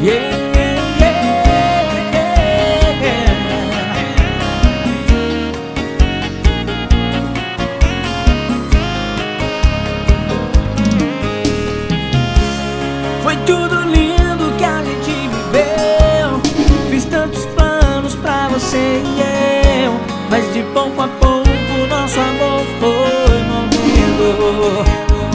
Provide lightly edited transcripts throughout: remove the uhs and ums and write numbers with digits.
Yeah, yeah, yeah. Foi tudo lindo que a gente viveu. Fiz tantos planos pra você e eu, mas de pouco a pouco nosso amor foi morrendo.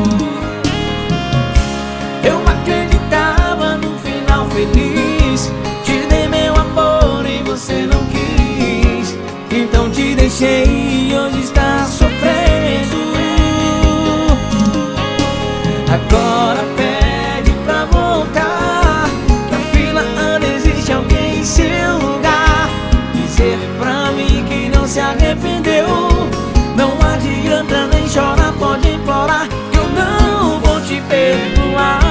Eu acreditava num final feliz, te dei meu amor e você não quis. Então te deixei e hoje está sofrendo. Agora pede pra voltar, que a fila anda, existe alguém em seu lugar. Dizer pra mim que não se arrependeu. Não adianta nem chorar, pode implorar, eu não vou te perdoar.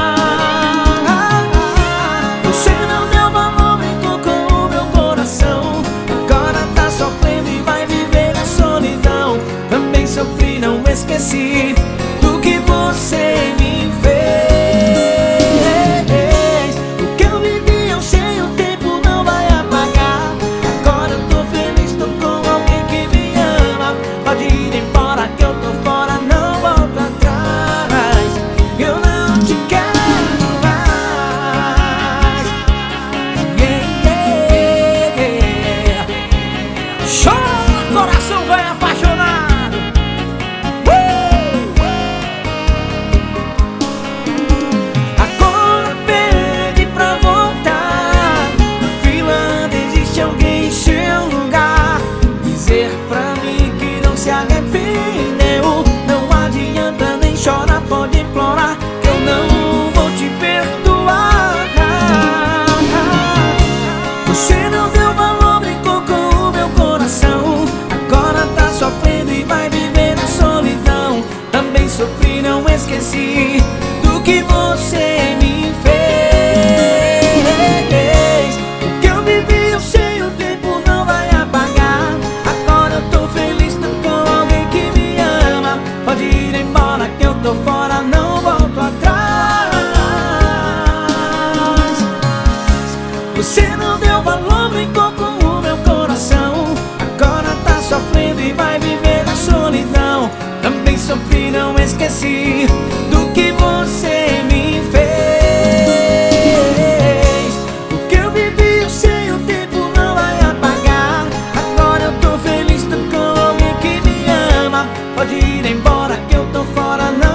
Você não deu valor, brincou com o meu coração. Agora tá sofrendo e vai viver a solidão. Também sofri, não esqueci do que você me fez. O que eu vivi eu sei, o tempo não vai apagar. Agora eu tô feliz, tô com alguém que me ama. Pode ir embora que eu tô fora, não volto atrás. Eu não te quero mais. Yeah, yeah, yeah. Show, coração vai apaixonado. Agora pede pra voltar, na fila anda, existe alguém em seu lugar. Dizer pra mim que não se arrependeu. Não adianta nem chorar, pode implorar, que eu não vou te perdoar. Você não deu valor, brincou com o meu coração. Agora tá sofrendo e vai viver na solidão. Também sofri, não esqueci do que você me fez. O que eu vivi eu sei, o tempo não vai apagar. Agora eu tô feliz, tô com alguém que me ama. Pode ir embora que eu tô fora, não volto atrás. Você não deu valor, brincou com o meu coração. Agora tá sofrendo e vai viver na solidão. Também sofri, não esqueci do que você me fez. O que eu vivi eu sei, o tempo não vai apagar. Agora eu tô feliz, tô com alguém que me ama. Pode ir embora que eu tô fora, não